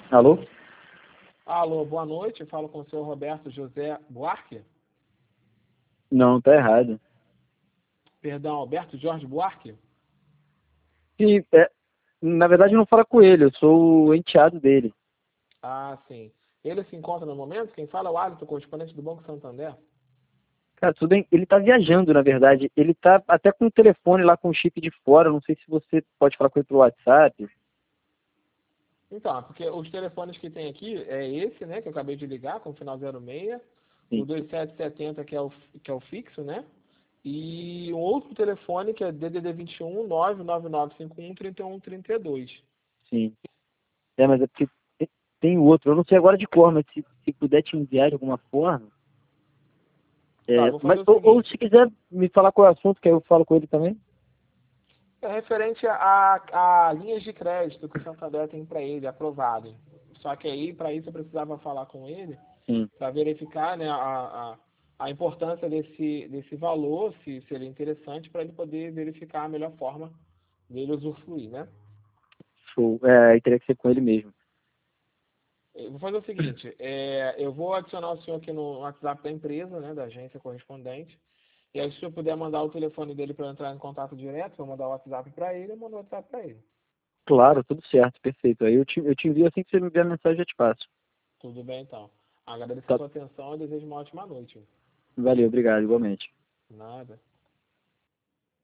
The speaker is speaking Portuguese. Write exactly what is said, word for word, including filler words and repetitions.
Alô? Alô, boa noite. Eu falo com o senhor Roberto José Buarque. Não, tá errado. Perdão, Alberto Jorge Buarque? E, é, na verdade, não fala com ele, eu sou o enteado dele. Ah, sim. Ele se encontra no momento? Quem fala é o Alisson, correspondente do Banco Santander. Cara, tudo bem. Ele tá viajando, na verdade. Ele tá até com o telefone lá com o chip de fora. Não sei se você pode falar com ele pelo WhatsApp. Então, é porque os telefones que tem aqui é esse, né, que eu acabei de ligar, com o final zero seis, o Sim, dois sete sete zero, que é o, que é o fixo, né? E um outro telefone que é D D D vinte e um nove nove nove cinco um três um três dois. sim. É, mas é porque tem tem o outro. Eu não sei agora de cor, mas se, se puder te enviar de alguma forma. Tá, eu É, vou mas, fazer o ou, ou seguinte. se quiser me falar qual é o assunto, que aí eu falo com ele também. É referente a, a linhas de crédito que o Santander tem para ele, aprovado. Só que aí, para isso, eu precisava falar com ele Sim, para verificar, né, a, a, a importância desse, desse valor, se seria interessante, para ele poder verificar a melhor forma dele usufruir, né? show. É, aí teria que ser com ele mesmo. Eu vou fazer o seguinte, é, eu vou adicionar o senhor aqui no WhatsApp da empresa, né, da agência correspondente, e aí se eu puder mandar o telefone dele para entrar em contato direto, vou mandar o WhatsApp para ele, eu mando o WhatsApp para ele. Claro, tudo certo, perfeito. Aí eu te, eu te envio assim que você me enviar a mensagem, eu te passo. Tudo bem, então. Agradeço a Tá, sua atenção e desejo uma ótima noite. valeu, obrigado, igualmente. Nada.